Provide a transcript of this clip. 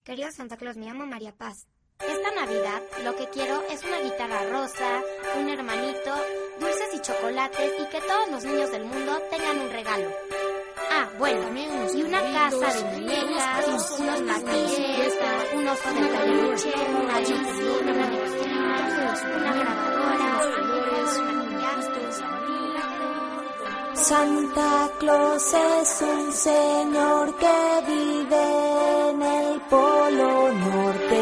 Querido Santa Claus, me llamo María Paz. Esta Navidad lo que quiero es una guitarra rosa, un hermanito, dulces y chocolates y que todos los niños del mundo tengan un regalo. Ah, bueno, y una casa de muñecas, unos martillos, un oso de peluche, una bici, una bicicleta, una grabadora, Santa Claus es un señor que vive en el Polo Norte.